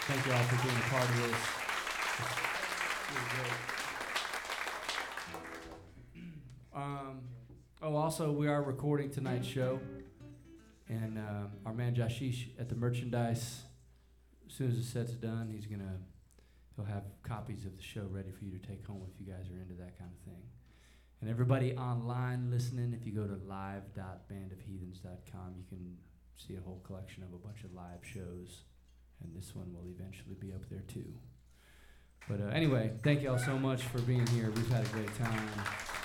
Thank you all for being a part of this. It's really great. Also, we are recording tonight's show, and our man Jashish at the merchandise, as soon as the set's done, he'll have copies of the show ready for you to take home if you guys are into that kind of thing. And everybody online listening, if you go to live.bandofheathens.com, you can see a whole collection of a bunch of live shows, and this one will eventually be up there too. But anyway, thank you all so much for being here. We've had a great time.